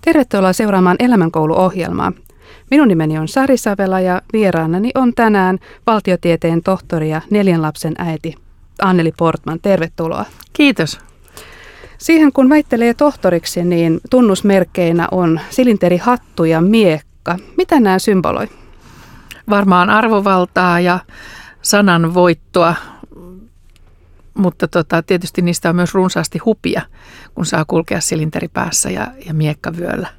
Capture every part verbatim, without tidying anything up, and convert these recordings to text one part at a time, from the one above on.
Tervetuloa seuraamaan Elämänkoulu-ohjelmaa. Minun nimeni on Sari Savela ja vieraanani on tänään valtiotieteen tohtori ja neljän lapsen äiti Anneli Portman. Tervetuloa. Kiitos. Siihen kun väittelee tohtoriksi, niin tunnusmerkkeinä on silinterihattu ja miekka. Mitä nämä symboloi? Varmaan arvovaltaa ja sananvoittoa, mutta tota, tietysti niistä on myös runsaasti hupia, kun saa kulkea silinteri päässä ja, ja miekkavyöllä.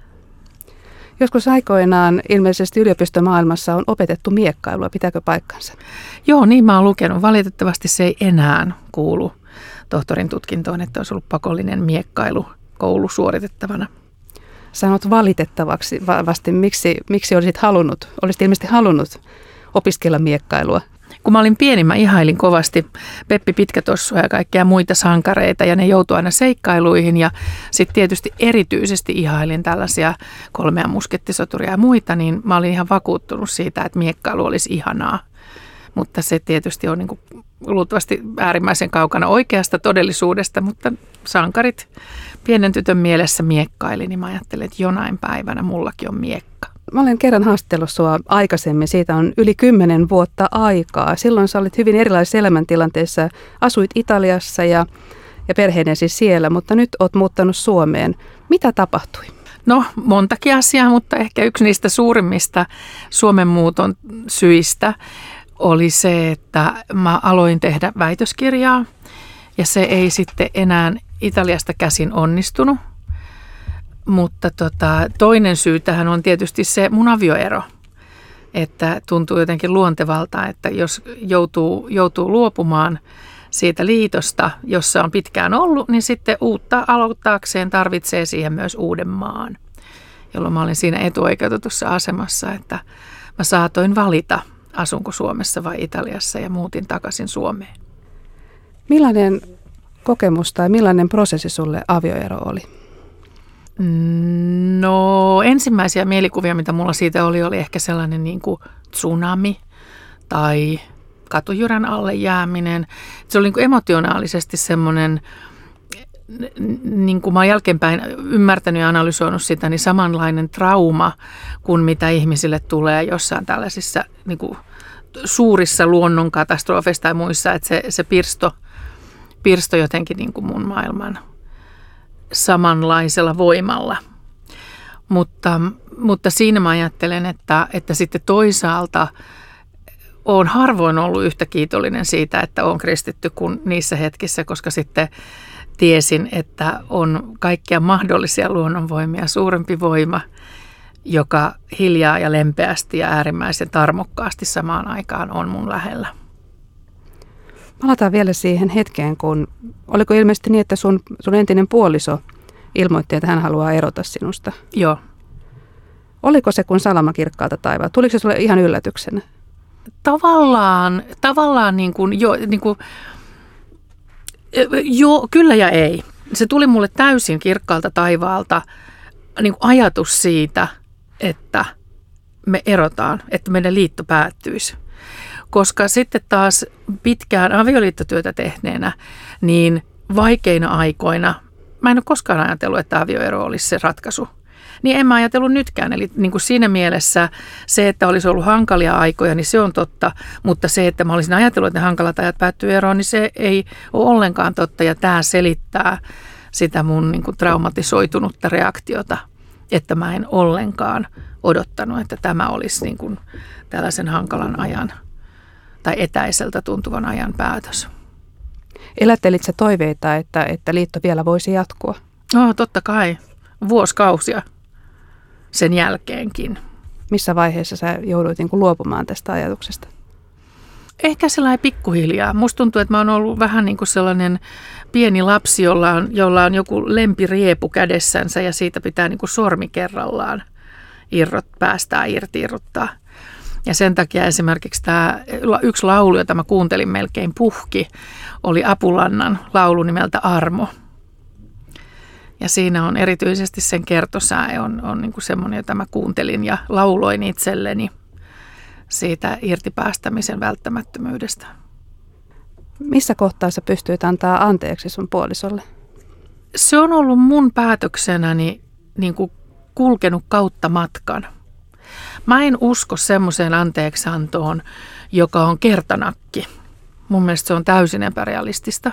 Joskus aikoinaan ilmeisesti yliopistomaailmassa on opetettu miekkailua. Pitääkö paikkansa? Joo, niin mä oon lukenut. Valitettavasti se ei enää kuulu tohtorin tutkintoon, että olisi ollut pakollinen miekkailu koulu suoritettavana. Sanot valitettavaksi vasti. Miksi, miksi olisit halunnut, olisit ilmeisesti halunnut opiskella miekkailua? Kun mä olin pieni, mä ihailin kovasti Peppi Pitkätossua ja kaikkia muita sankareita ja ne joutui aina seikkailuihin ja sitten tietysti erityisesti ihailin tällaisia kolmea muskettisoturia ja muita, niin mä olin ihan vakuuttunut siitä, että miekkailu olisi ihanaa. Mutta se tietysti on niin kuin luultavasti äärimmäisen kaukana oikeasta todellisuudesta, mutta sankarit pienen tytön mielessä miekkaili, niin mä ajattelin, että jonain päivänä mullakin on miekka. Mä olen kerran haastellut sua aikaisemmin, siitä on yli kymmenen vuotta aikaa. Silloin sä olit hyvin erilaisissa elämäntilanteissa, asuit Italiassa ja, ja perheenesi siellä, mutta nyt oot muuttanut Suomeen. Mitä tapahtui? No montakin asiaa, mutta ehkä yksi niistä suurimmista Suomen muuton syistä oli se, että mä aloin tehdä väitöskirjaa ja se ei sitten enää Italiasta käsin onnistunut. Mutta tota, toinen syy tähän on tietysti se mun avioero, että tuntuu jotenkin luontevalta, että jos joutuu, joutuu luopumaan siitä liitosta, jossa on pitkään ollut, niin sitten uutta aloittaakseen tarvitsee siihen myös uuden maan, jolloin mä olin siinä etuoikeutetussa asemassa, että mä saatoin valita, asunko Suomessa vai Italiassa ja muutin takaisin Suomeen. Millainen kokemus tai millainen prosessi sulle avioero oli? No ensimmäisiä mielikuvia, mitä mulla siitä oli, oli ehkä sellainen niin kuin tsunami tai katujyrän alle jääminen. Se oli niin kuin emotionaalisesti semmoinen, niin kuin mä oon jälkeenpäin ymmärtänyt ja analysoinut sitä, niin samanlainen trauma kuin mitä ihmisille tulee jossain tällaisissa niin kuin suurissa luonnonkatastrofeissa tai muissa, että se, se pirsto, pirsto jotenkin niin kuin mun maailman samanlaisella voimalla. Mutta, mutta siinä mä ajattelen, että, että sitten toisaalta olen harvoin ollut yhtä kiitollinen siitä, että olen kristitty kuin niissä hetkissä, koska sitten tiesin, että on kaikkia mahdollisia luonnonvoimia, suurempi voima, joka hiljaa ja lempeästi ja äärimmäisen tarmokkaasti samaan aikaan on mun lähellä. Palataan vielä siihen hetkeen, kun oliko ilmeisesti niin, että sun, sun entinen puoliso ilmoitti, että hän haluaa erota sinusta? Joo. Oliko se kuin salama kirkkaalta taivaalta? Tuliko se sulle ihan yllätyksenä? Tavallaan, tavallaan niin kuin, jo, niin kuin, jo, kyllä ja ei. Se tuli mulle täysin kirkkaalta taivaalta niin kuin ajatus siitä, että me erotaan, että meidän liitto päättyisi. Koska sitten taas pitkään avioliittotyötä tehneenä, niin vaikeina aikoina, mä en ole koskaan ajatellut, että avioero olisi se ratkaisu. Niin en mä ajatellut nytkään. Eli niin kuin siinä mielessä se, että olisi ollut hankalia aikoja, niin se on totta. Mutta se, että mä olisin ajatellut, että ne hankalat ajat päättyy eroon, niin se ei ole ollenkaan totta. Ja tämä selittää sitä mun niin kuin traumatisoitunutta reaktiota, että mä en ollenkaan odottanut, että tämä olisi niin kuin tällaisen hankalan ajan tai etäiseltä tuntuvan ajan päätös. Elättelit sä toiveita, että, että liitto vielä voisi jatkua? No totta kai. Vuosikausia sen jälkeenkin. Missä vaiheessa sä jouduit niin kuin luopumaan tästä ajatuksesta? Ehkä sellainen pikkuhiljaa. Musta tuntuu, että mä oon ollut vähän niin kuin sellainen pieni lapsi, jolla on, jolla on joku lempiriepu kädessänsä ja siitä pitää niin kuin sormi kerrallaan irrot, päästää irti, irrottaa. Ja sen takia esimerkiksi tämä yksi laulu, jota mä kuuntelin melkein puhki, oli Apulannan laulu nimeltä Armo. Ja siinä on erityisesti sen kertosäe on, on niin kuin semmoinen, jota mä kuuntelin ja lauloin itselleni siitä irtipäästämisen välttämättömyydestä. Missä kohtaa sä pystyit antaa anteeksi sun puolisolle? Se on ollut mun päätöksenäni niin kuin kulkenut kautta matkan. Mä en usko semmoiseen anteeksiantoon, joka on kertanakki. Mun mielestä se on täysin epärealistista.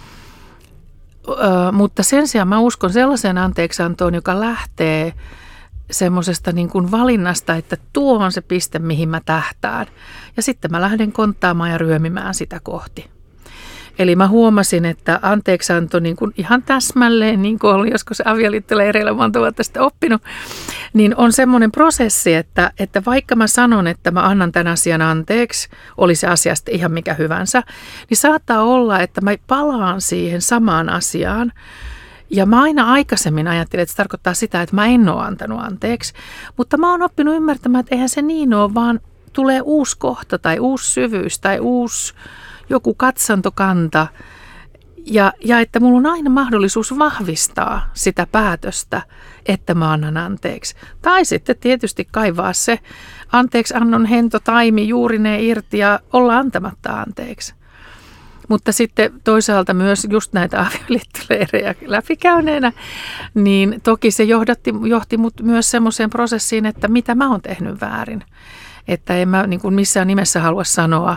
Ö, mutta sen sijaan mä uskon sellaiseen anteeksiantoon, joka lähtee semmoisesta niin kuin valinnasta, että tuo on se piste, mihin mä tähtään. Ja sitten mä lähden konttaamaan ja ryömimään sitä kohti. Eli mä huomasin, että anteeksianto niin kuin ihan täsmälleen, niin kuin oli joskus avioliittoleireillä monta vuotta sitten oppinut, niin on semmoinen prosessi, että, että vaikka mä sanon, että mä annan tämän asian anteeksi, oli se asia sitten ihan mikä hyvänsä, niin saattaa olla, että mä palaan siihen samaan asiaan. Ja mä aina aikaisemmin ajattelin, että se tarkoittaa sitä, että mä en ole antanut anteeksi, mutta mä oon oppinut ymmärtämään, että eihän se niin ole, vaan tulee uusi kohta tai uusi syvyys tai uusi joku katsantokanta ja, ja että mulla on aina mahdollisuus vahvistaa sitä päätöstä, että mä annan anteeksi. Tai sitten tietysti kaivaa se anteeksi annon hento taimi juurineen irti ja olla antamatta anteeksi. Mutta sitten toisaalta myös just näitä avioliittoleirejä läpikäyneenä, niin toki se johdatti, johti mut myös semmoiseen prosessiin, että mitä mä oon tehnyt väärin. Että en mä niin kuin missään nimessä halua sanoa,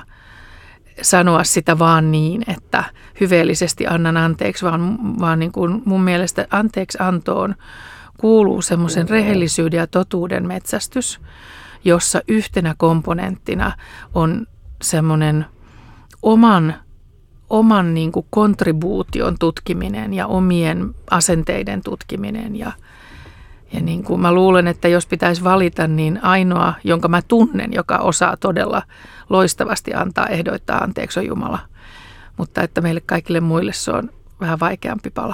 sanoa sitä vaan niin, että hyveellisesti annan anteeksi, vaan, vaan niin kuin mun mielestä anteeksi antoon kuuluu semmoisen rehellisyyden ja totuuden metsästys, jossa yhtenä komponenttina on semmoinen oman, oman niin kuin kontribuution tutkiminen ja omien asenteiden tutkiminen. Ja, ja niin kuin mä luulen, että jos pitäisi valita, niin ainoa, jonka mä tunnen, joka osaa todella loistavasti antaa ehdoittaa anteeksi on Jumala. Mutta että meille kaikille muille se on vähän vaikeampi pala.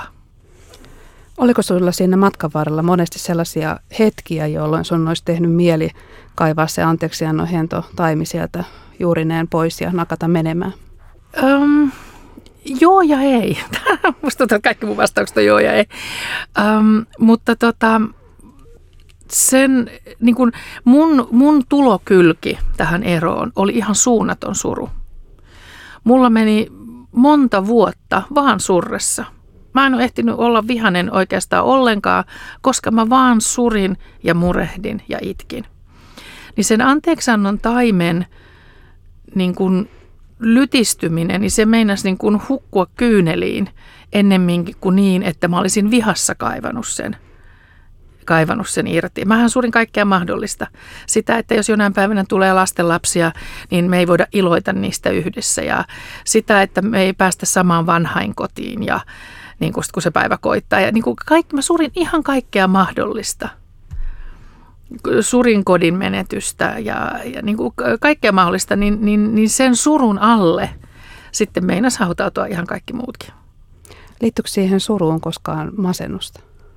Oliko sinulla siinä matkan varrella monesti sellaisia hetkiä, jolloin sun olisi tehnyt mieli kaivaa se anteeksiannon hento taimi sieltä juurineen pois ja nakata menemään? Um, joo ja ei. Musta tuntuu, että kaikki mun vastaukset on joo ja ei. Um, mutta tota, sen, niin kun mun, mun tulokylki tähän eroon oli ihan suunnaton suru. Mulla meni monta vuotta vaan surressa. Mä en ole ehtinyt olla vihainen oikeastaan ollenkaan, koska mä vaan surin ja murehdin ja itkin. Niin sen anteeksiannon taimen niin kun lytistyminen, niin se meinasi niin kun hukkua kyyneliin ennemminkin kuin niin, että mä olisin vihassa kaivannut sen, kaivannut sen irti. Mähän surin kaikkea mahdollista. Sitä, että jos jonain päivänä tulee lastenlapsia, niin me ei voida iloita niistä yhdessä. Ja sitä, että me ei päästä samaan vanhainkotiin ja niin kun se päivä koittaa. Ja niin kun kaikki, mä surin ihan kaikkea mahdollista. Surin kodin menetystä ja, ja niin kuin kaikkea mahdollista, niin, niin, niin sen surun alle sitten meinasi hautautua ihan kaikki muutkin. Liittyykö siihen suruun koskaan masennusta?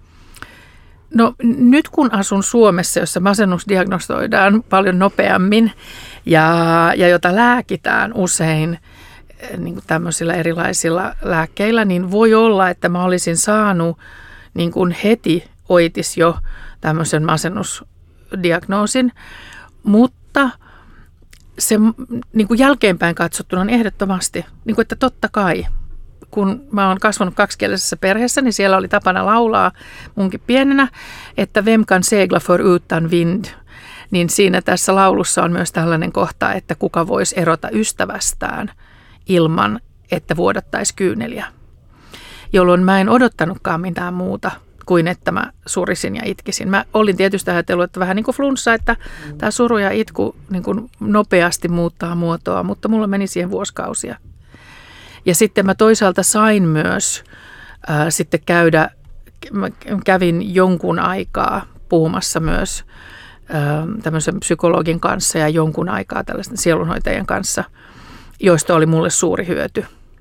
No nyt kun asun Suomessa, jossa masennus diagnostoidaan paljon nopeammin ja, ja jota lääkitään usein niin kuin tämmöisillä erilaisilla lääkkeillä, niin voi olla, että mä olisin saanut niin kuin heti oitis jo tämmöisen masennusdiagnoosin, mutta se niin kuin jälkeenpäin katsottuna on ehdottomasti, niin kuin, että totta kai, kun mä oon kasvanut kaksikielisessä perheessä, niin siellä oli tapana laulaa munkin pienenä, että vem kan segla för utan vind, niin siinä tässä laulussa on myös tällainen kohta, että kuka voisi erota ystävästään ilman, että vuodattaisi kyyneliä, jolloin mä en odottanutkaan mitään muuta kuin että mä surisin ja itkisin. Mä olin tietysti ajatellut, että vähän niin kuin flunssa, että mm. tämä suru ja itku niin kuin nopeasti muuttaa muotoa, mutta mulla meni siihen vuosikausia. Ja sitten mä toisaalta sain myös äh, sitten käydä, mä kävin jonkun aikaa puhumassa myös äh, tämmöisen psykologin kanssa ja jonkun aikaa tällaisten sielunhoitajien kanssa, joista oli mulle suuri hyöty.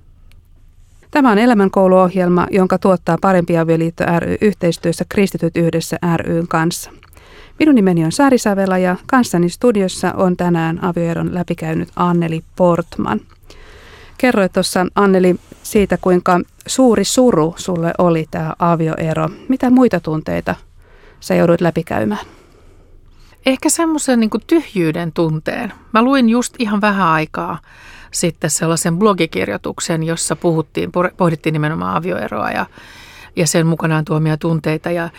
Tämä on elämänkouluohjelma, jonka tuottaa Parempi avioliitto ry yhteistyössä Kristityt yhdessä ry:n kanssa. Minun nimeni on Sari Savela ja kanssani studiossa on tänään avioeron läpikäynyt Anneli Portman. Kerroit tuossa, Anneli, siitä, kuinka suuri suru sulle oli tämä avioero. Mitä muita tunteita sä joudut läpikäymään? Ehkä semmoisen niin kuin tyhjyyden tunteen. Mä luin just ihan vähän aikaa sitten sellaisen blogikirjoituksen, jossa puhuttiin, pohdittiin nimenomaan avioeroa ja, ja sen mukanaan tuomia tunteita. Ja,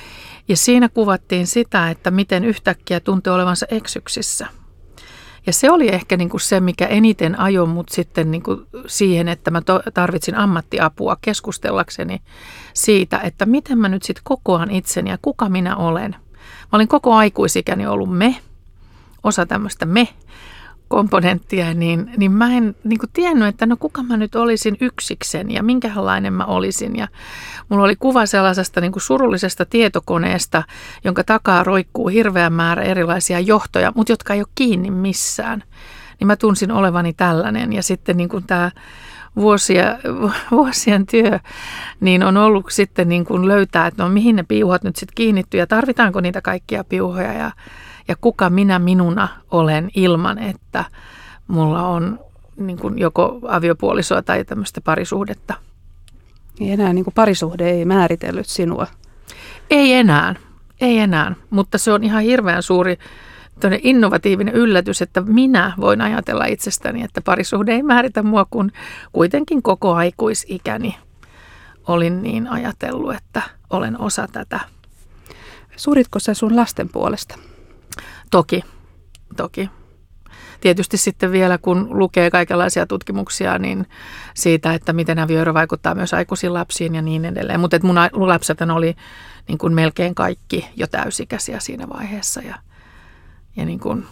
Ja siinä kuvattiin sitä, että miten yhtäkkiä tuntui olevansa eksyksissä. Ja se oli ehkä niin kuin se, mikä eniten ajoi mut sitten niin kuin siihen, että mä tarvitsin ammattiapua keskustellakseni siitä, että miten mä nyt sitten kokoan itseni ja kuka minä olen. Mä olin koko aikuisikäni ollut me, osa tämmöistä me-komponenttia, niin, niin mä en niin kuin tiennyt, että no kuka mä nyt olisin yksiksen ja minkälainen mä olisin. Ja mulla oli kuva sellaisesta niin kuin surullisesta tietokoneesta, jonka takaa roikkuu hirveä määrä erilaisia johtoja, mutta jotka ei ole kiinni missään. Niin mä tunsin olevani tällainen ja sitten niin kuin tämä vuosia, vuosien työ niin on ollut sitten niin kuin löytää, että no mihin ne piuhat nyt sitten kiinnittyy ja tarvitaanko niitä kaikkia piuhoja ja Ja kuka minä minuna olen ilman, että mulla on niin kuin joko aviopuolisoa tai tämmöistä parisuhdetta. Ei enää niin kuin parisuhde ei määritellyt sinua. Ei enää, ei enää, mutta se on ihan hirveän suuri innovatiivinen yllätys, että minä voin ajatella itsestäni, että parisuhde ei määritä mua, kun kuitenkin koko aikuisikäni olin niin ajatellut, että olen osa tätä. Suuritko sä sun lasten puolesta? Toki, toki. Tietysti sitten vielä, kun lukee kaikenlaisia tutkimuksia niin siitä, että miten avioero vaikuttaa myös aikuisiin lapsiin ja niin edelleen. Mutta mun lapset oli niin kuin melkein kaikki jo täysikäisiä siinä vaiheessa. Ja, ja niin kuin,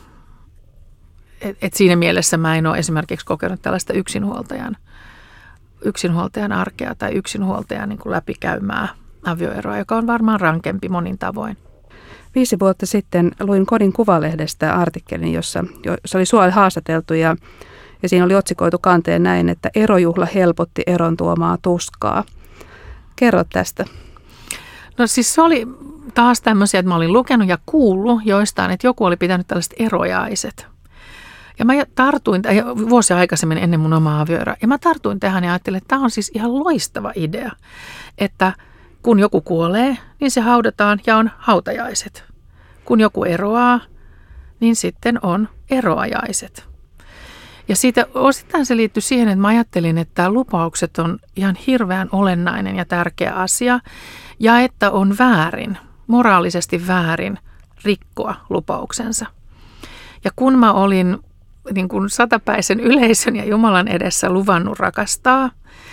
et, et siinä mielessä mä en ole esimerkiksi kokenut tällaista yksinhuoltajan, yksinhuoltajan arkea tai yksinhuoltajan niin kuin läpikäymää avioeroa, joka on varmaan rankempi monin tavoin. Viisi vuotta sitten luin Kodin Kuvalehdestä artikkelin, jossa, jossa oli sua haastateltu ja, ja siinä oli otsikoitu kanteen näin, että erojuhla helpotti eron tuomaa tuskaa. Kerro tästä. No siis se oli taas tämmöisiä, että mä olin lukenut ja kuullut joistain, että joku oli pitänyt tällaiset erojaiset. Ja mä tartuin, vuosia aikaisemmin ennen mun omaa avioeroa, ja mä tartuin tähän ja ajattelin, että tämä on siis ihan loistava idea, että kun joku kuolee, niin se haudataan ja on hautajaiset. Kun joku eroaa, niin sitten on eroajaiset. Ja siitä osittain se liittyy siihen, että mä ajattelin, että lupaukset on ihan hirveän olennainen ja tärkeä asia. Ja että on väärin, moraalisesti väärin rikkoa lupauksensa. Ja kun mä olin niin kuin satapäisen yleisön ja Jumalan edessä luvannut rakastaa,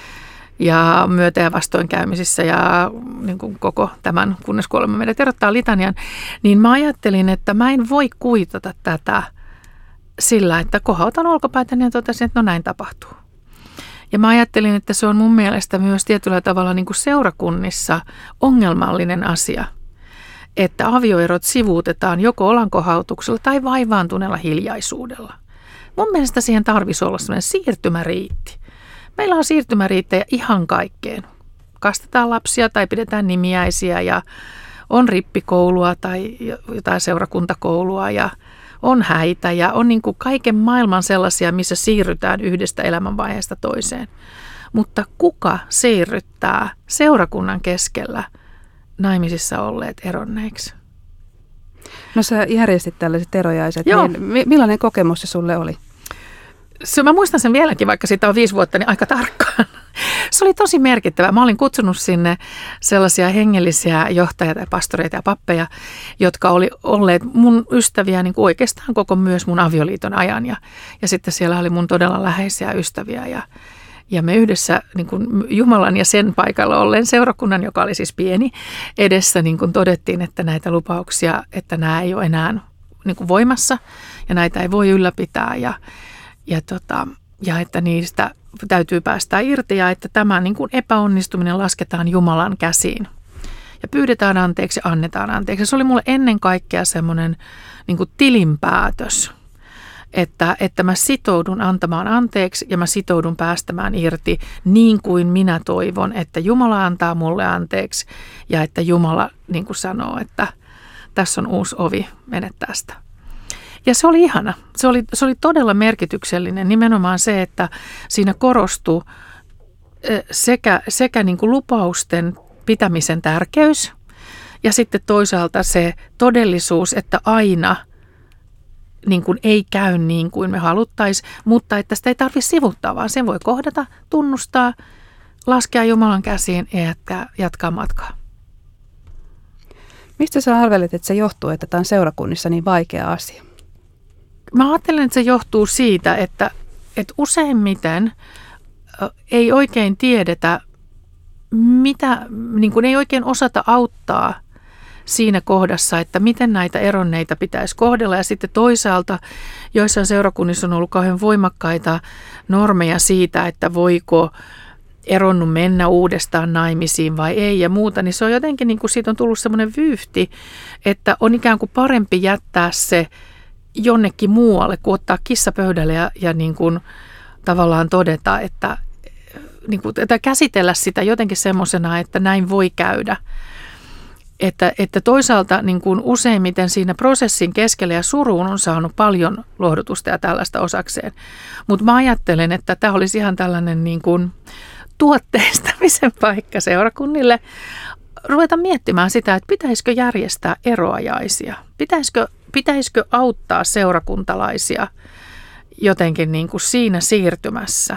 ja myötä- ja vastoinkäymisissä ja niin kuin koko tämän, kunnes kuolema meidät erottaa litanian, niin mä ajattelin, että mä en voi kuitata tätä sillä, että kohautan olkapäätäni ja totesin, että no näin tapahtuu. Ja mä ajattelin, että se on mun mielestä myös tietyllä tavalla niin kuin seurakunnissa ongelmallinen asia, että avioerot sivuutetaan joko olankohautuksella tai vaivaantuneella hiljaisuudella. Mun mielestä siihen tarvitsisi olla sellainen siirtymäriitti. Meillä on siirtymäriittejä ihan kaikkeen. Kastetaan lapsia tai pidetään nimiäisiä ja on rippikoulua tai jotain seurakuntakoulua ja on häitä ja on niin kuin kaiken maailman sellaisia, missä siirrytään yhdestä elämänvaiheesta toiseen. Mutta kuka siirryttää seurakunnan keskellä naimisissa olleet eronneiksi? No sä järjestit tällaiset erojaiset. Joo. Niin millainen kokemus se sulle oli? Se, mä muistan sen vieläkin, vaikka siitä on viisi vuotta, niin aika tarkkaan. Se oli tosi merkittävä. Mä olin kutsunut sinne sellaisia hengellisiä johtajia ja pastoreita ja pappeja, jotka oli olleet mun ystäviä niin kuin oikeastaan koko myös mun avioliiton ajan. Ja, ja sitten siellä oli mun todella läheisiä ystäviä ja, ja me yhdessä niin kuin Jumalan ja sen paikalla olleen seurakunnan, joka oli siis pieni, edessä niin kuin todettiin, että näitä lupauksia, että nämä ei ole enää niin kuin voimassa ja näitä ei voi ylläpitää ja Ja, tota, ja että niistä täytyy päästä irti ja että tämä niin kuin epäonnistuminen lasketaan Jumalan käsiin. Ja pyydetään anteeksi ja annetaan anteeksi. Se oli mulle ennen kaikkea semmoinen niin kuin tilinpäätös, että, että mä sitoudun antamaan anteeksi ja mä sitoudun päästämään irti niin kuin minä toivon, että Jumala antaa mulle anteeksi ja että Jumala niin kuin sanoo, että tässä on uusi ovi, mene tästä. Ja se oli ihana. Se oli, se oli todella merkityksellinen nimenomaan se, että siinä korostui sekä, sekä niin kuin lupausten pitämisen tärkeys ja sitten toisaalta se todellisuus, että aina niin kuin ei käy niin kuin me haluttaisiin, mutta että sitä ei tarvitse sivuttaa, vaan sen voi kohdata, tunnustaa, laskea Jumalan käsiin ja jatkaa, jatkaa matkaa. Mistä sä arvelet, että se johtuu, että tämä on seurakunnissa niin vaikea asia? Mä ajattelen, että se johtuu siitä, että, että useimmiten ei oikein tiedetä, mitä, niin kuin ei oikein osata auttaa siinä kohdassa, että miten näitä eronneita pitäisi kohdella. Ja sitten toisaalta joissain seurakunnissa on ollut kauhean voimakkaita normeja siitä, että voiko eronnut mennä uudestaan naimisiin vai ei ja muuta. Niin se on jotenkin, niin kuin siitä on tullut semmoinen vyyhti, että on ikään kuin parempi jättää se jonnekin muualle, kuin ottaa kissa pöydälle ja, ja niin kuin tavallaan todeta, että niin kuin, että käsitellä sitä jotenkin semmoisena, että näin voi käydä. Että, että toisaalta niin kuin useimmiten siinä prosessin keskellä ja suruun on saanut paljon lohdutusta ja tällaista osakseen. Mutta mä ajattelen, että tämä olisi ihan tällainen niin kuin tuotteistamisen paikka seurakunnille. Ruveta miettimään sitä, että pitäisikö järjestää eroajaisia. Pitäisikö, pitäisikö auttaa seurakuntalaisia jotenkin niin kuin siinä siirtymässä.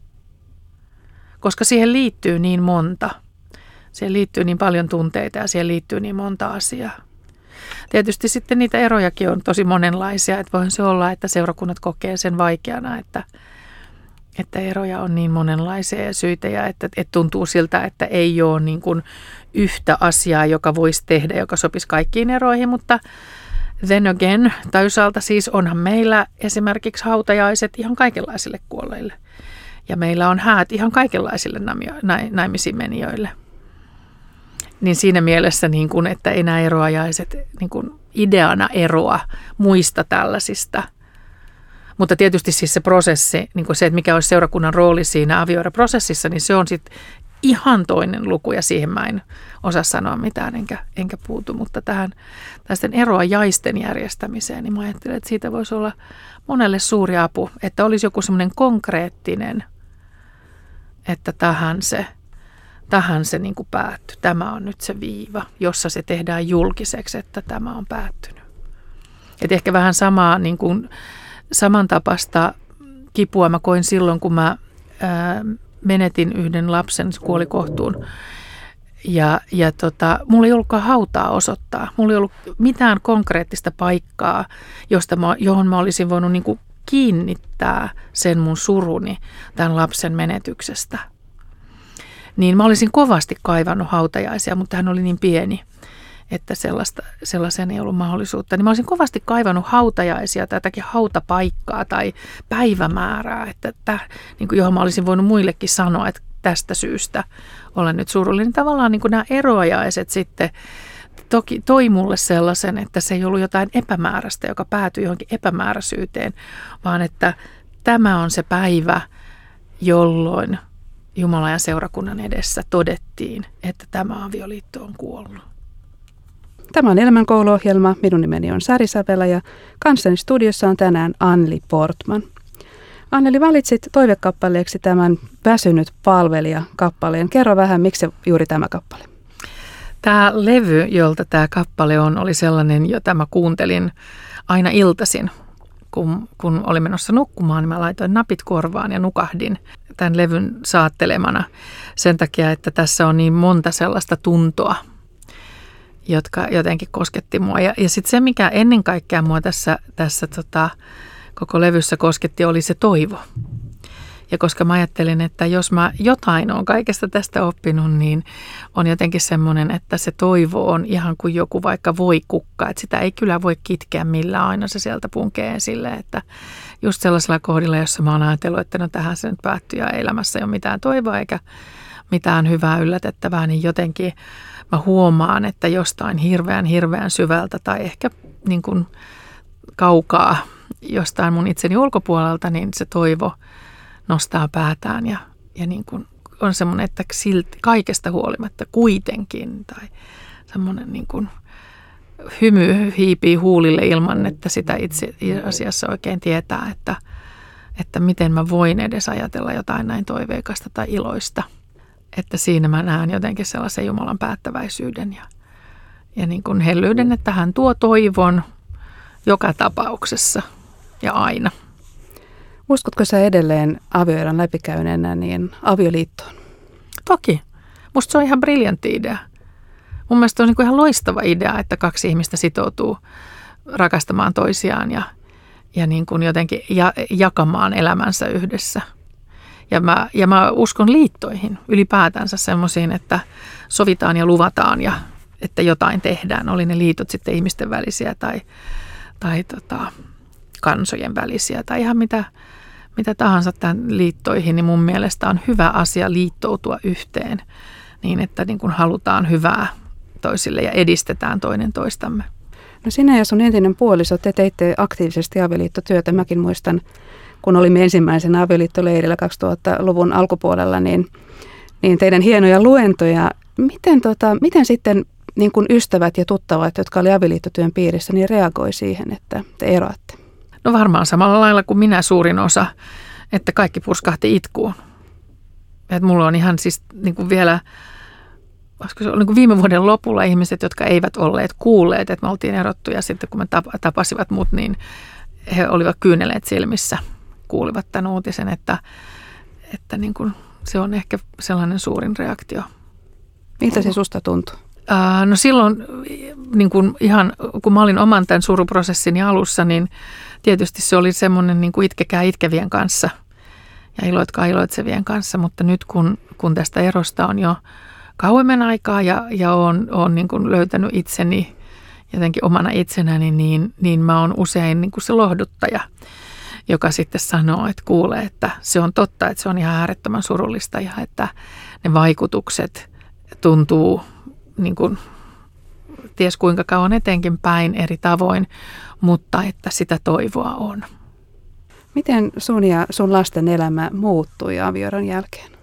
Koska siihen liittyy niin monta. Siihen liittyy niin paljon tunteita ja siihen liittyy niin monta asiaa. Tietysti sitten niitä erojakin on tosi monenlaisia. Että voihan se olla, että seurakunnat kokee sen vaikeana, että, että eroja on niin monenlaisia ja syitä. Ja että, että tuntuu siltä, että ei ole niin kuin yhtä asiaa, joka voisi tehdä, joka sopisi kaikkiin eroihin. Mutta then again, toisaalta siis onhan meillä esimerkiksi hautajaiset ihan kaikenlaisille kuolleille. Ja meillä on häät ihan kaikenlaisille naimisiin menijöille. Niin siinä mielessä, niin kun, että ei nämä eroajaiset niin kun ideana eroa muista tällaisista. Mutta tietysti siis se prosessi, niin kun se, että mikä olisi seurakunnan rooli siinä avioeroprosessissa, niin se on sitten ihan toinen luku ja siihen mä en osaa sanoa mitään enkä, enkä puutu. Mutta tähän tästen eroajaisten järjestämiseen, niin mä ajattelen, että siitä voisi olla monelle suuri apu, että olisi joku semmoinen konkreettinen, että tähän se, tähän se niin kuin päättyi. Tämä on nyt se viiva, jossa se tehdään julkiseksi, että tämä on päättynyt. Et ehkä vähän samaa, niin kuin, samantapaista kipua mä koin silloin, kun mä ää, menetin yhden lapsen, se kuoli kohtuun. Ja, ja tota, mulla ei ollutkaan hautaa osoittaa. Mulla ei ollut mitään konkreettista paikkaa, josta mä, johon mä olisin voinut niin kuin kiinnittää sen mun suruni tämän lapsen menetyksestä. Niin mä olisin kovasti kaivannut hautajaisia, mutta hän oli niin pieni, että sellaista, sellaisen ei ollut mahdollisuutta. Niin mä olisin kovasti kaivannut hautajaisia tai jotakin hautapaikkaa tai päivämäärää, että täh, niin kuin johon mä olisin voinut muillekin sanoa, että tästä syystä olen nyt surullinen. Tavallaan niin kuin nämä eroajaiset sitten toki toi mulle sellaisen, että se ei ollut jotain epämääräistä, joka päätyi johonkin epämääräisyyteen, vaan että tämä on se päivä, jolloin Jumalan ja seurakunnan edessä todettiin, että tämä avioliitto on kuollut. Tämä on Elämänkouluohjelma. Minun nimeni on Sari Sävelä ja kanssani studiossa on tänään Anneli Portman. Anneli, valitsit toivekappaleeksi tämän Väsynyt palvelija-kappaleen. Kerro vähän, miksi juuri tämä kappale? Tämä levy, jolta tämä kappale on, oli sellainen, jota mä kuuntelin aina iltaisin. Kun, kun olin menossa nukkumaan, niin mä laitoin napit korvaan ja nukahdin tämän levyn saattelemana sen takia, että tässä on niin monta sellaista tuntoa, jotka jotenkin kosketti mua. Ja, ja sitten se, mikä ennen kaikkea mua tässä, tässä tota, koko levyssä kosketti, oli se toivo. Ja koska mä ajattelin, että jos mä jotain olen kaikesta tästä oppinut, niin on jotenkin semmoinen, että se toivo on ihan kuin joku vaikka voikukka. Että sitä ei kyllä voi kitkeä millään, aina se sieltä punkee esille. Että just sellaisella kohdilla, jossa mä oon ajatellut, että no tähän se nyt päättyy ja elämässä ei ole mitään toivoa eikä mitään hyvää yllätettävää, niin jotenkin mä huomaan, että jostain hirveän hirveän syvältä tai ehkä niin kuin kaukaa jostain mun itseni ulkopuolelta, niin se toivo nostaa päätään ja, ja niin kuin on semmoinen, että silti kaikesta huolimatta kuitenkin tai semmoinen niin kuin hymy hiipii huulille ilman, että sitä itse asiassa oikein tietää, että, että miten mä voin edes ajatella jotain näin toiveikasta tai iloista. Että siinä mä näen jotenkin sellaisen Jumalan päättäväisyyden ja, ja niin kuin hellyyden, että hän tuo toivon joka tapauksessa ja aina. Uskotko sä edelleen avioeron läpikäyneenä niin avioliittoon? Toki. Musta se on ihan briljantti idea. mun mielestä on niin kuin ihan loistava idea, että kaksi ihmistä sitoutuu rakastamaan toisiaan ja, ja niin kuin jotenkin ja, jakamaan elämänsä yhdessä. Ja mä, ja mä uskon liittoihin ylipäätänsä semmoisiin, että sovitaan ja luvataan ja että jotain tehdään. Oli ne liitot sitten ihmisten välisiä tai, tai tota, kansojen välisiä tai ihan mitä, mitä tahansa tämän liittoihin, niin mun mielestä on hyvä asia liittoutua yhteen niin, että niin kuin halutaan hyvää toisille ja edistetään toinen toistamme. No sinä ja sun entinen puoliso, te teitte aktiivisesti avioliittotyötä. Mäkin muistan, kun olimme ensimmäisen avioliittoleirillä kaksituhattaluvun alkupuolella, niin, niin teidän hienoja luentoja. Miten, tota, miten sitten niin kuin ystävät ja tuttavat, jotka oli avioliittotyön piirissä, niin reagoi siihen, että te eroatte? No varmaan samalla lailla kuin minä suurin osa, että kaikki purskahti itkuun. Että mulla on ihan siis niin kuin vielä, olisiko se ollut niin kuin viime vuoden lopulla ihmiset, jotka eivät olleet kuulleet, että me oltiin erottu ja sitten kun me tapasivat mut, niin he olivat kyyneleet silmissä, kuulivat tämän uutisen, että, että niin kuin se on ehkä sellainen suurin reaktio. Miltä se susta tuntui? Uh, no silloin, niin kuin ihan, kun mä olin oman tämän suruprosessini alussa, niin tietysti se oli semmoinen niin kuin itkekää itkevien kanssa ja iloitkaa iloitsevien kanssa, mutta nyt kun, kun tästä erosta on jo kauemmin aikaa ja, ja olen, olen niin kuin löytänyt itseni jotenkin omana itsenäni, niin, niin mä oon usein niin kuin se lohduttaja, joka sitten sanoo, että kuulee, että se on totta, että se on ihan äärettömän surullista ja että ne vaikutukset tuntuu niin kuin ties kuinka kauan etenkin päin eri tavoin, mutta että sitä toivoa on. Miten sun ja sun lasten elämä muuttui avioeron jälkeen?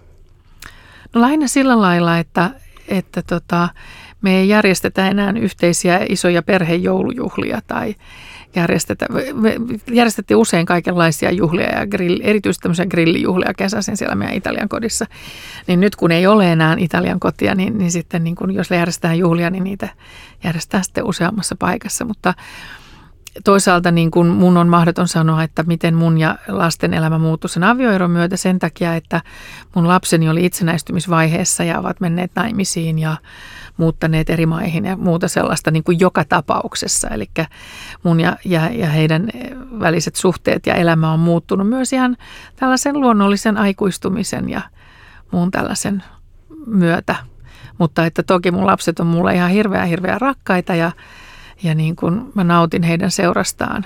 No lähinnä sillä lailla, että, että tota, me ei järjestetä enää yhteisiä isoja perhejoulujuhlia tai järjestetä, me järjestettiin usein kaikenlaisia juhlia ja grill, erityisesti tämmöisiä grillijuhlia kesäisin siellä meidän Italian kodissa. Niin nyt kun ei ole enää Italian kotia, niin, niin sitten niin kun jos järjestetään juhlia, niin niitä järjestetään sitten useammassa paikassa. Mutta toisaalta niin kun mun on mahdoton sanoa, että miten mun ja lasten elämä muuttui sen avioeron myötä sen takia, että mun lapseni oli itsenäistymisvaiheessa ja ovat menneet naimisiin ja muuttaneet eri maihin ja muuta sellaista niin kuin joka tapauksessa. Eli mun ja, ja, ja heidän väliset suhteet ja elämä on muuttunut myös ihan tällaisen luonnollisen aikuistumisen ja muun tällaisen myötä. Mutta että toki mun lapset on mulle ihan hirveän hirveän rakkaita ja, ja niin kuin mä nautin heidän seurastaan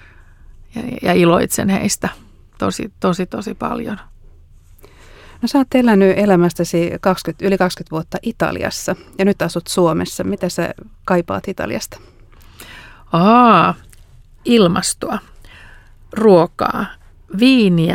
ja, ja iloitsen heistä tosi, tosi, tosi paljon. No sä oot elänyt elämästäsi kaksikymmentä, yli kaksikymmentä vuotta Italiassa ja nyt asut Suomessa. Mitä sä kaipaat Italiasta? Aa, ilmastoa, ruokaa, viiniä,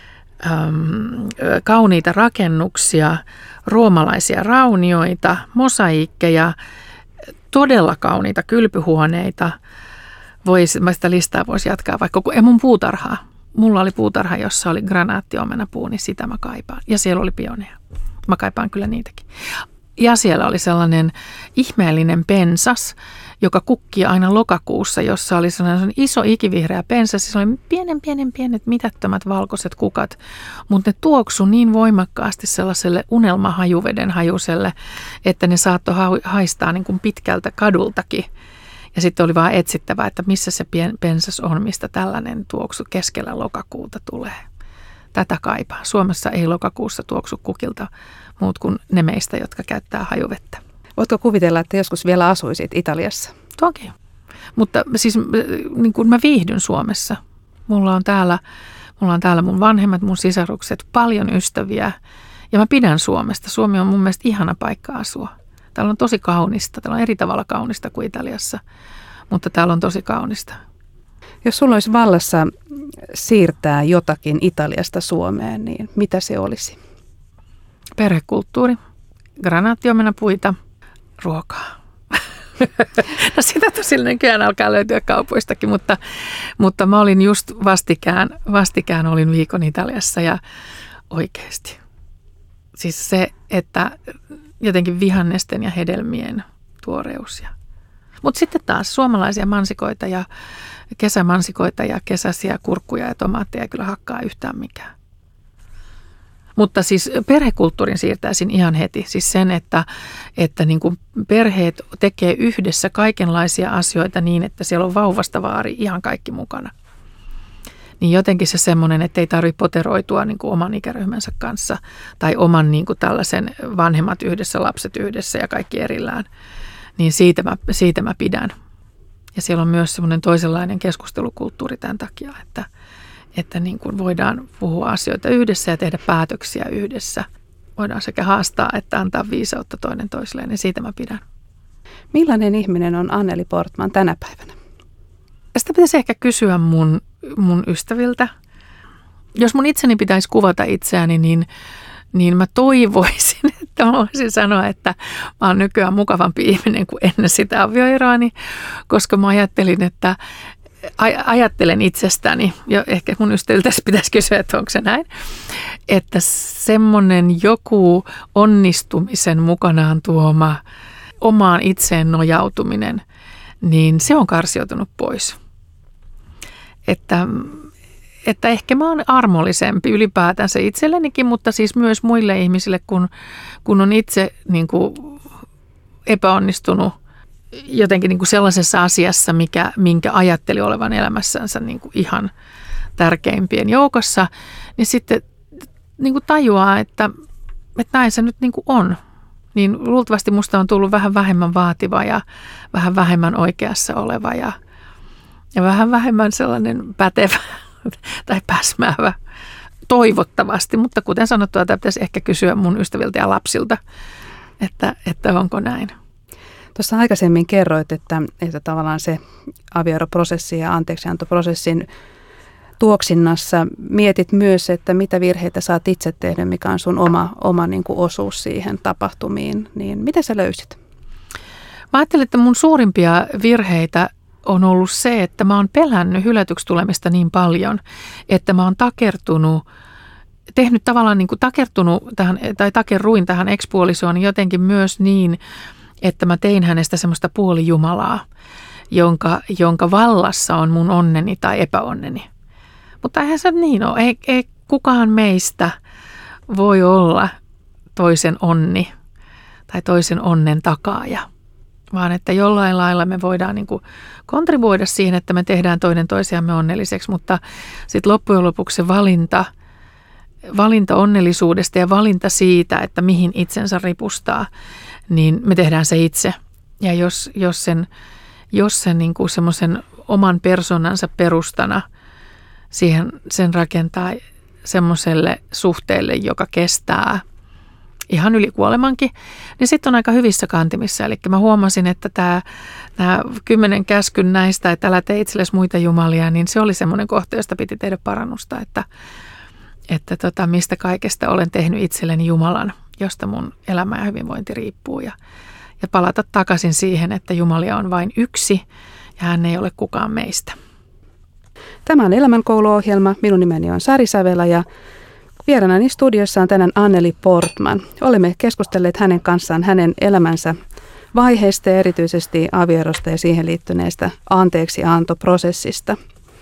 äm, kauniita rakennuksia, roomalaisia raunioita, mosaiikkeja, todella kauniita kylpyhuoneita. Vois, mä sitä listaa voisi jatkaa vaikka ja mun puutarhaa. Mulla oli puutarha, jossa oli granaattiomenapuu, niin sitä mä kaipaan. Ja siellä oli pioneja. Mä kaipaan kyllä niitäkin. Ja siellä oli sellainen ihmeellinen pensas, joka kukki aina lokakuussa, jossa oli sellainen iso ikivihreä pensas. Se oli pienen, pienen, pienet, mitättömät valkoiset kukat, mutta ne tuoksu niin voimakkaasti sellaiselle unelmahajuveden hajuselle, että ne saattoi haistaa niin kuin pitkältä kadultakin. Ja sitten oli vaan etsittävä, että missä se pien, pensas on, mistä tällainen tuoksu keskellä lokakuuta tulee. Tätä kaipaa. Suomessa ei lokakuussa tuoksu kukilta muut kuin ne meistä, jotka käyttää hajuvettä. Voitko kuvitella, että joskus vielä asuisit Italiassa? Toki. Mutta siis niin kuin mä viihdyn Suomessa. Mulla on täällä, mulla on täällä mun vanhemmat, mun sisarukset, paljon ystäviä. Ja mä pidän Suomesta. Suomi on mun mielestä ihana paikka asua. Täällä on tosi kaunista. Täällä on eri tavalla kaunista kuin Italiassa, mutta täällä on tosi kaunista. Jos sulla olisi vallassa siirtää jotakin Italiasta Suomeen, niin mitä se olisi? Perhekulttuuri, granaattiomenapuita, ruokaa. No sitä tosin nykyään alkaa löytyä kaupoistakin, mutta, mutta mä olin just vastikään, vastikään olin viikon Italiassa ja oikeasti. Siis se, että jotenkin vihannesten ja hedelmien tuoreus. Mutta sitten taas suomalaisia mansikoita ja kesämansikoita ja kesäisiä kurkkuja ja tomaatteja ei kyllä hakkaa yhtään mikään. Mutta siis perhekulttuurin siirtäisin ihan heti. Siis sen, että, että niin kuin perheet tekee yhdessä kaikenlaisia asioita niin, että siellä on vauvasta vaari ihan kaikki mukana. Niin jotenkin se semmoinen, että ei tarvitse poteroitua niin kuin oman ikäryhmänsä kanssa tai oman niin kuin tällaisen vanhemmat yhdessä, lapset yhdessä ja kaikki erillään. Niin siitä mä, siitä mä pidän. Ja siellä on myös semmoinen toisenlainen keskustelukulttuuri tämän takia, että, että niin kuin voidaan puhua asioita yhdessä ja tehdä päätöksiä yhdessä. Voidaan sekä haastaa että antaa viisautta toinen toisilleen, niin siitä mä pidän. Millainen ihminen on Anneli Portman tänä päivänä? Tästä pitäisi ehkä kysyä mun, mun ystäviltä. Jos mun itseni pitäisi kuvata itseäni, niin, niin mä toivoisin, että mä voisin sanoa, että mä oon nykyään mukavampi ihminen kuin ennen sitä avioeroani, koska mä ajattelin, että ajattelen itsestäni, ja ehkä mun ystäviltä pitäisi kysyä, että onko se näin, että semmoinen joku onnistumisen mukanaan tuoma omaan itseen nojautuminen, niin se on karsiutunut pois. Että, että ehkä mä oon armollisempi ylipäätänsä itsellenikin, mutta siis myös muille ihmisille, kun, kun on itse niin kuin epäonnistunut jotenkin niin kuin sellaisessa asiassa, mikä, minkä ajatteli olevan elämässänsä niin kuin ihan tärkeimpien joukossa, niin sitten niin kuin tajuaa, että, että näin se nyt niin kuin on. Niin luultavasti musta on tullut vähän vähemmän vaativa ja vähän vähemmän oikeassa oleva ja, ja vähän vähemmän sellainen pätevä tai päsmäävä toivottavasti. Mutta kuten sanottua, tämä pitäisi ehkä kysyä mun ystäviltä ja lapsilta, että, että onko näin. Tuossa aikaisemmin kerroit, että, että tavallaan se avioeroprosessi ja anteeksiantoprosessin tuoksinnassa mietit myös, että mitä virheitä saat itse tehdä, mikä on sun oma, oma niin kuin osuus siihen tapahtumiin. Niin mitä sä löysit? Mä ajattelin, että mun suurimpia virheitä on ollut se, että mä oon pelännyt hylätyksi tulemista niin paljon, että mä oon takertunut, tehnyt tavallaan niin kuin takertunut tähän, tai takerruin tähän ekspuolisoon jotenkin myös niin, että mä tein hänestä semmoista puolijumalaa, jonka, jonka vallassa on mun onneni tai epäonneni. Mutta eihän se niin ole. Ei, ei kukaan meistä voi olla toisen onni tai toisen onnen takaaja, vaan että jollain lailla me voidaan niin kuin kontribuoida siihen, että me tehdään toinen toisiamme onnelliseksi, mutta sitten loppujen lopuksi se valinta, valinta onnellisuudesta ja valinta siitä, että mihin itsensä ripustaa, niin me tehdään se itse. Ja jos, jos sen, jos sen niin kuin semmoisen oman persoonansa perustana siihen sen rakentaa semmoiselle suhteelle, joka kestää ihan yli kuolemankin, niin sitten on aika hyvissä kantimissa. Eli mä huomasin, että tämä, nämä kymmenen käskyn näistä, että älä tee itsellesi muita jumalia, niin se oli semmoinen kohta, josta piti tehdä parannusta, että, että tota, mistä kaikesta olen tehnyt itselleni Jumalan, josta mun elämä ja hyvinvointi riippuu. Ja, ja palata takaisin siihen, että Jumalia on vain yksi ja hän ei ole kukaan meistä. Tämä on Elämänkouluohjelma. Minun nimeni on Sari Sävelä ja vieraanani studiossa on tänään Anneli Portman. Olemme keskustelleet hänen kanssaan hänen elämänsä vaiheista ja erityisesti avioerosta ja siihen liittyneestä anteeksiantoprosessista.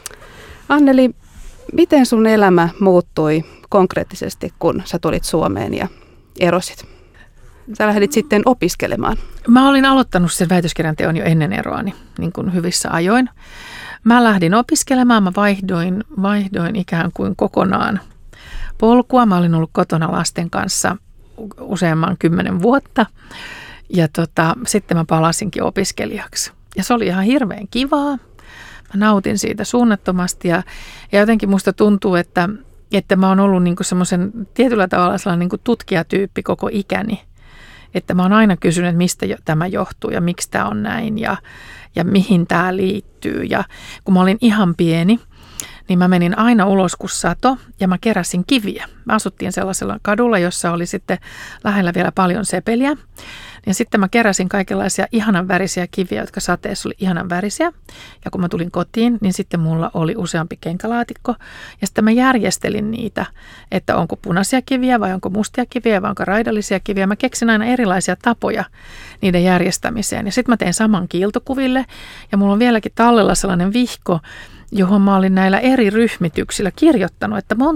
Anneli, miten sun elämä muuttui konkreettisesti, kun sä tulit Suomeen ja erosit? Sä lähdit sitten opiskelemaan. Mä olin aloittanut sen väitöskirjan teon jo ennen eroani, niin kuin hyvissä ajoin. Mä lähdin opiskelemaan, mä vaihdoin, vaihdoin ikään kuin kokonaan polkua. Mä olin ollut kotona lasten kanssa useamman kymmenen vuotta ja tota, sitten mä palasinkin opiskelijaksi. Ja se oli ihan hirveän kivaa. Mä nautin siitä suunnattomasti ja, ja jotenkin musta tuntuu, että, että mä oon ollut niinku semmoisen tietyllä tavalla sellainen niinku tutkijatyyppi koko ikäni. Että mä oon aina kysynyt, että mistä tämä johtuu ja miksi tämä on näin ja, ja mihin tämä liittyy. Ja kun mä olin ihan pieni, niin mä menin aina ulos kun sato ja mä keräsin kiviä. Mä asuttiin sellaisella kadulla, jossa oli sitten lähellä vielä paljon sepeliä. Ja sitten mä keräsin kaikenlaisia ihanan värisiä kiviä, jotka sateessa oli ihanan värisiä. Ja kun mä tulin kotiin, niin sitten mulla oli useampi kenkälaatikko. Ja sitten mä järjestelin niitä, että onko punaisia kiviä vai onko mustia kiviä vai onko raidallisia kiviä. Mä keksin aina erilaisia tapoja niiden järjestämiseen. Ja sitten mä tein saman kiiltokuville. Ja mulla on vieläkin tallella sellainen vihko, johon mä olin näillä eri ryhmityksillä kirjoittanut, että montako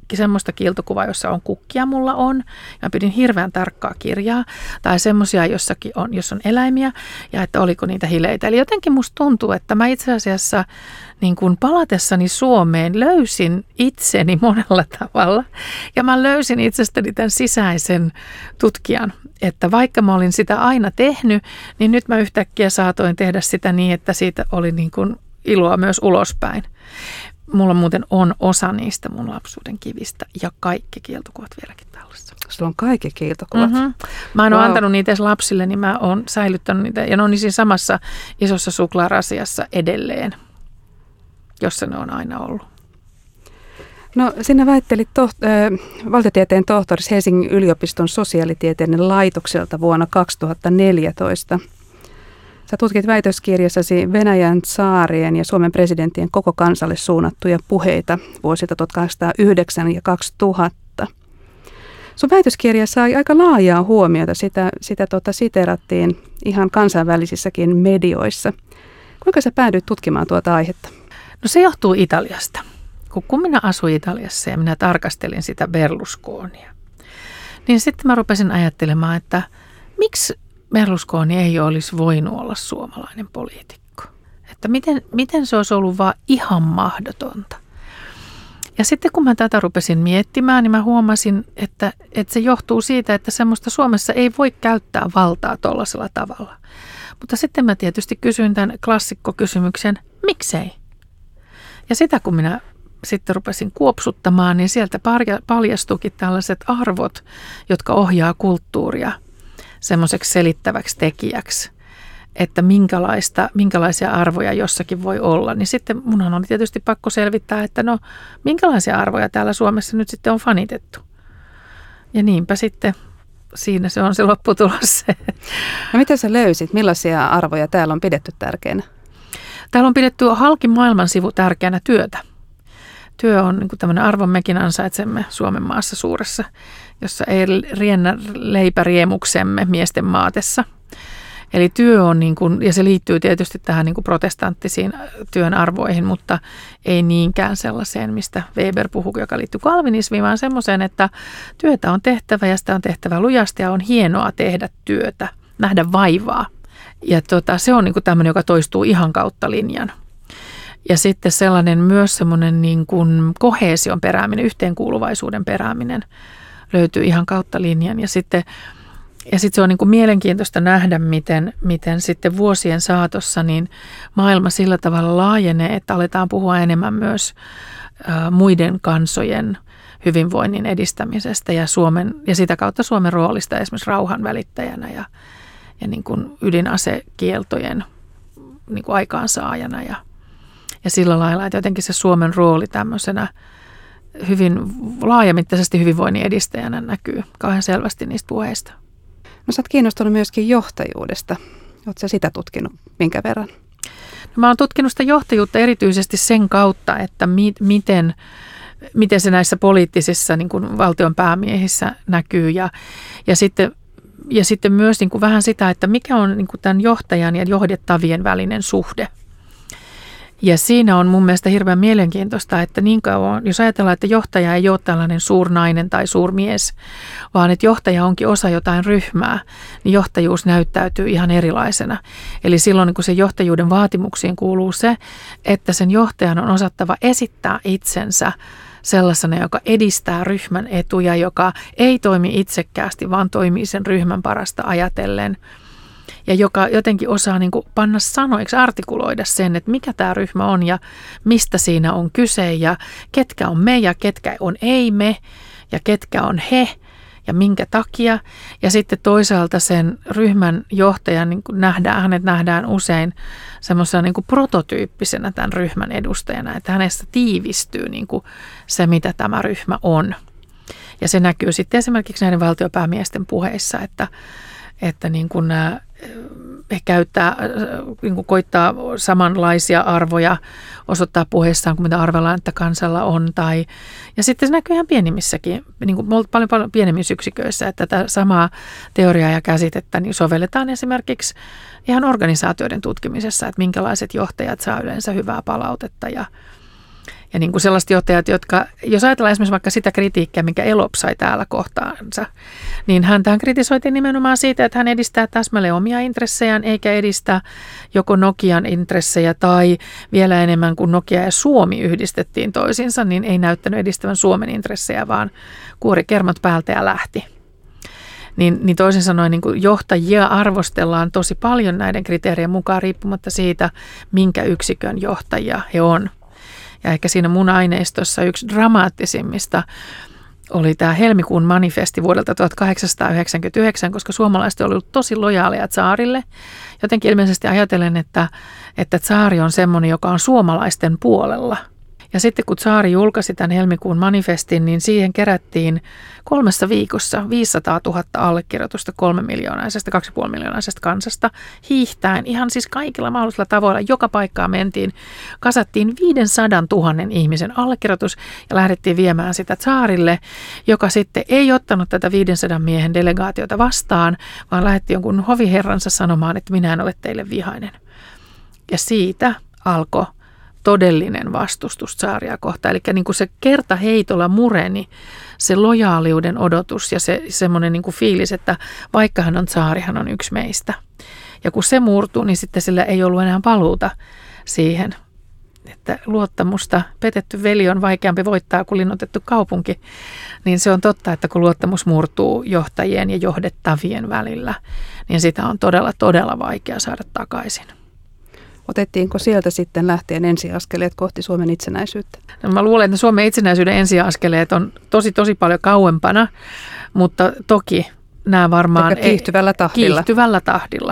semmoista kiiltokuvaa, jossa on kukkia mulla on. Ja pidin hirveän tarkkaa kirjaa. Tai semmoisia, jossakin on, jos on eläimiä ja että oliko niitä hileitä. Eli jotenkin musta tuntuu, että mä itse asiassa niin kun palatessani Suomeen löysin itseni monella tavalla. Ja mä löysin itsestäni tämän sisäisen tutkijan, että vaikka mä olin sitä aina tehnyt, niin nyt mä yhtäkkiä saatoin tehdä sitä niin, että siitä oli niin kun iloa myös ulospäin. Mulla muuten on osa niistä mun lapsuuden kivistä ja kaikki kiiltokuvat vieläkin tallessa. Sulla on kaikki kiiltokuvat? Mm-hmm. Mä en wow. ole antanut niitä edes lapsille, niin mä oon säilyttänyt niitä. Ja ne on siinä samassa isossa suklaarasiassa edelleen, jossa ne on aina ollut. No sinä väittelit toht- äh, valtiotieteen tohtorissa Helsingin yliopiston sosiaalitieteiden laitokselta vuonna kaksituhattaneljätoista. Sä tutkit väitöskirjassasi Venäjän tsaarien ja Suomen presidenttien koko kansalle suunnattuja puheita vuosilta tuhatkahdeksansataayhdeksän ja kaksituhatta. Sun väitöskirja sai aika laajaa huomiota, sitä, sitä tota siteerattiin ihan kansainvälisissäkin medioissa. Kuinka sä päädyit tutkimaan tuota aihetta? No se johtuu Italiasta. Kun, kun minä asuin Italiassa ja minä tarkastelin sitä Berlusconia, niin sitten mä rupesin ajattelemaan, että miksi Berlusconi ei olisi voinut olla suomalainen poliitikko. Että miten, miten se olisi ollut vaan ihan mahdotonta. Ja sitten kun mä tätä rupesin miettimään, niin mä huomasin, että, että se johtuu siitä, että semmoista Suomessa ei voi käyttää valtaa tuollaisella tavalla. Mutta sitten mä tietysti kysyin tämän klassikkokysymyksen, miksei? Ja sitä kun minä sitten rupesin kuopsuttamaan, niin sieltä paljastuikin tällaiset arvot, jotka ohjaa kulttuuria semmoiseksi selittäväksi tekijäksi, että minkälaista, minkälaisia arvoja jossakin voi olla. Niin sitten munhan oli tietysti pakko selvittää, että no minkälaisia arvoja täällä Suomessa nyt sitten on fanitettu. Ja niinpä sitten siinä se on se lopputulos. No mitä sä löysit? Millaisia arvoja täällä on pidetty tärkeänä? Täällä on pidetty halki maailman sivu tärkeänä työtä. Työ on niin kuin tämmöinen arvo, mekin ansaitsemme Suomen maassa suuressa, jossa ei riennä leipäriemuksemme miesten maatessa. Eli työ on, niin kuin, ja se liittyy tietysti tähän niin kuin protestanttisiin työn arvoihin, mutta ei niinkään sellaiseen, mistä Weber puhui, joka liittyy kalvinismiin, vaan semmoiseen, että työtä on tehtävä ja sitä on tehtävä lujasti ja on hienoa tehdä työtä, nähdä vaivaa. Ja tota, se on niin kuin tämmöinen, joka toistuu ihan kautta linjan. Ja sitten sellainen myös semmoinen niin kuin koheesion perääminen, yhteenkuuluvaisuuden perääminen löytyy ihan kautta linjan. Ja sitten, ja sitten se on niin kuin mielenkiintoista nähdä, miten, miten sitten vuosien saatossa niin maailma sillä tavalla laajenee, että aletaan puhua enemmän myös ä, muiden kansojen hyvinvoinnin edistämisestä ja, Suomen, ja sitä kautta Suomen roolista esimerkiksi rauhan välittäjänä ja, ja niin kuin ydinasekieltojen niin kuin aikaansaajana ja Ja sillä lailla, että jotenkin se Suomen rooli tämmöisenä hyvin laajamittaisesti hyvinvoinnin edistäjänä näkyy kauhean selvästi niistä puheista. No sä oot kiinnostunut myöskin johtajuudesta. Ootko sä sitä tutkinut minkä verran? No, mä oon tutkinut sitä johtajuutta erityisesti sen kautta, että mi- miten, miten se näissä poliittisissa niin kuin valtion päämiehissä näkyy ja, ja sitten ja sitten myös niin kuin vähän sitä, että mikä on niin kuin tämän johtajan ja johdettavien välinen suhde. Ja siinä on mun mielestä hirveän mielenkiintoista, että niin kauan, jos ajatellaan, että johtaja ei ole tällainen suurnainen tai suurmies, vaan että johtaja onkin osa jotain ryhmää, niin johtajuus näyttäytyy ihan erilaisena. Eli silloin kun se johtajuuden vaatimuksiin kuuluu se, että sen johtajan on osattava esittää itsensä sellaisena, joka edistää ryhmän etuja, joka ei toimi itsekkäästi, vaan toimii sen ryhmän parasta ajatellen. Ja joka jotenkin osaa niin kuin panna sanoiksi, artikuloida sen, että mikä tämä ryhmä on ja mistä siinä on kyse ja ketkä on me ja ketkä on ei me ja ketkä on he ja minkä takia. Ja sitten toisaalta sen ryhmän johtajan niin kuin nähdään, hänet nähdään usein semmoisena niin kuin prototyyppisenä tämän ryhmän edustajana, että hänestä tiivistyy niin kuin se, mitä tämä ryhmä on. Ja se näkyy sitten esimerkiksi näiden valtiopäämiesten puheissa, että että niin kuin nämä, he käyttää, niin kuin koittaa samanlaisia arvoja osoittaa puheessaan kuin mitä arvellaan, että kansalla on. Tai, ja sitten se näkyy ihan pienimmissäkin, niin kuin paljon, paljon pienemmissä yksiköissä, että tätä samaa teoriaa ja käsitettä niin sovelletaan esimerkiksi ihan organisaatioiden tutkimisessa, että minkälaiset johtajat saa yleensä hyvää palautetta ja, Ja niin kuin sellaiset johtajat, jotka, jos ajatellaan esimerkiksi vaikka sitä kritiikkiä, minkä Elop sai täällä kohtaansa, niin häntähän kritisoitiin nimenomaan siitä, että hän edistää täsmälleen omia intressejään, eikä edistä joko Nokian intressejä tai vielä enemmän kuin Nokia ja Suomi yhdistettiin toisiinsa, niin ei näyttänyt edistävän Suomen intressejä, vaan kuori kermat päältä ja lähti. Niin, niin toisin sanoen niin kuin johtajia arvostellaan tosi paljon näiden kriteerien mukaan riippumatta siitä, minkä yksikön johtajia he on. Ja ehkä siinä mun aineistossa yksi dramaattisimmista oli tämä helmikuun manifesti vuodelta tuhatkahdeksansataayhdeksänkymmentäyhdeksän, koska suomalaiset olivat olleet tosi lojaaleja tsaarille. Jotenkin ilmeisesti ajatellen, että, että tsaari on semmoinen, joka on suomalaisten puolella. Ja sitten kun tsaari julkaisi tämän helmikuun manifestin, niin siihen kerättiin kolmessa viikossa viisisataatuhatta allekirjoitusta kolme miljoonaisesta, kaksi pilkku viisi miljoonaisesta kansasta hiihtäen. Ihan siis kaikilla mahdollisilla tavoilla joka paikkaa mentiin. Kasattiin viisisataa tuhatta ihmisen allekirjoitus ja lähdettiin viemään sitä tsaarille, joka sitten ei ottanut tätä viisisataa miehen delegaatiota vastaan, vaan lähetti jonkun hoviherransa sanomaan, että minä en ole teille vihainen. Ja siitä alkoi todellinen vastustus tsaaria kohtaan. Eli niin kuin se kertaheitolla mureni se lojaaliuden odotus ja se semmoinen niin kuin fiilis, että vaikka hän on tsaari, hän on yksi meistä. Ja kun se murtuu, niin sitten sillä ei ollut enää paluuta siihen, että luottamusta, petetty veli on vaikeampi voittaa kuin linnoitettu kaupunki. Niin se on totta, että kun luottamus murtuu johtajien ja johdettavien välillä, niin sitä on todella, todella vaikea saada takaisin. Otettiinko sieltä sitten lähtien ensiaskeleet kohti Suomen itsenäisyyttä? No, mä luulen, että Suomen itsenäisyyden ensiaskeleet on tosi, tosi paljon kauempana, mutta toki nämä varmaan... Eikä kiihtyvällä tahdilla. Kiihtyvällä tahdilla.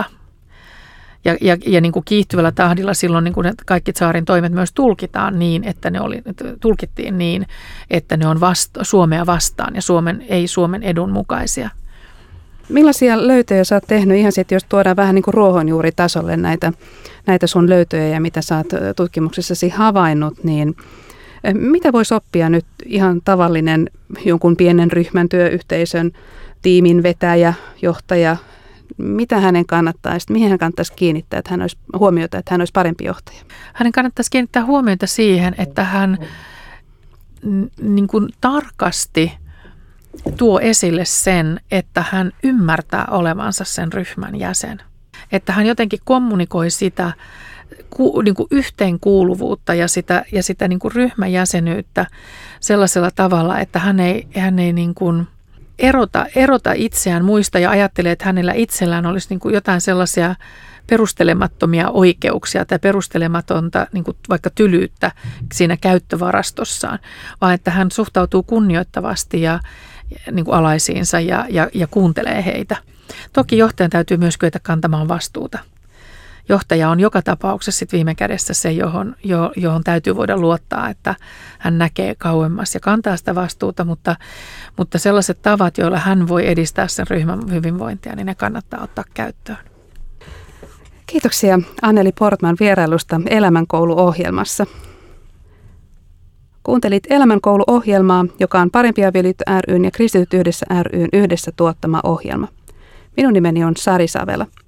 Ja, ja, ja niin kuin kiihtyvällä tahdilla silloin niin kuin kaikki tsaarin toimet myös tulkitaan niin, että ne oli, tulkittiin niin, että ne on vasta, Suomea vastaan ja Suomen, ei Suomen edun mukaisia. Millaisia löytöjä sä oot tehnyt ihan sitten, jos tuodaan vähän niin kuin ruohonjuuritasolle näitä, näitä sun löytöjä ja mitä sä oot tutkimuksessasi havainnut, niin mitä voisi oppia nyt ihan tavallinen jonkun pienen ryhmän, työyhteisön, tiimin vetäjä, johtaja, mitä hänen kannattaisi, mihin hän kannattaisi kiinnittää että hän olisi, huomiota, että hän olisi parempi johtaja? Hänen kannattaisi kiinnittää huomiota siihen, että hän niin kuin tarkasti tuo esille sen, että hän ymmärtää olevansa sen ryhmän jäsen. Että hän jotenkin kommunikoi sitä ku, niin kuin yhteenkuuluvuutta ja sitä, ja sitä niin kuin ryhmäjäsenyyttä sellaisella tavalla, että hän ei, hän ei niin kuin erota, erota itseään muista ja ajattelee, että hänellä itsellään olisi niin kuin jotain sellaisia perustelemattomia oikeuksia tai perustelematonta niin kuin vaikka tylyyttä siinä käyttövarastossaan, vaan että hän suhtautuu kunnioittavasti ja niin kuin alaisiinsa ja, ja, ja kuuntelee heitä. Toki johtajan täytyy myös kyetä kantamaan vastuuta. Johtaja on joka tapauksessa sit viime kädessä se, johon, johon täytyy voida luottaa, että hän näkee kauemmas ja kantaa sitä vastuuta, mutta, mutta sellaiset tavat, joilla hän voi edistää sen ryhmän hyvinvointia, niin ne kannattaa ottaa käyttöön. Kiitoksia Anneli Portman vierailusta Elämänkoulu-ohjelmassa. Kuuntelit Elämänkoulu-ohjelmaa, joka on Parempi avioliitto ry:n ja Kristityt yhdessä ry:n yhdessä tuottama ohjelma. Minun nimeni on Sari Savela.